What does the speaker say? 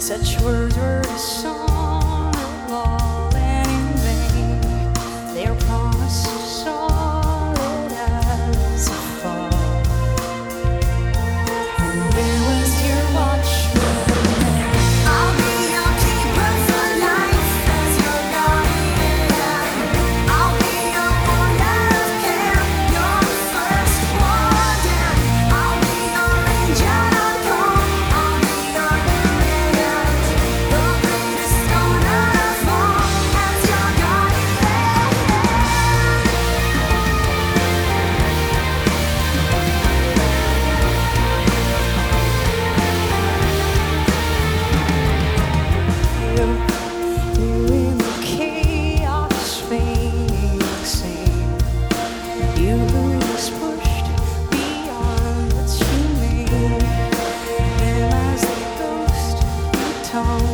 Such words were dishonorable and in vain. They are promised solid as a fall. And where was your watchman? I'll be your keeper for life as your guardian. I'll be your warrior of care, your first warden. I'll be your angel of calm. I'll be your brilliant, the greatest honor of all as your guardian. You in the chaos fading same. You who was pushed beyond its humane. Him as the ghost who tongue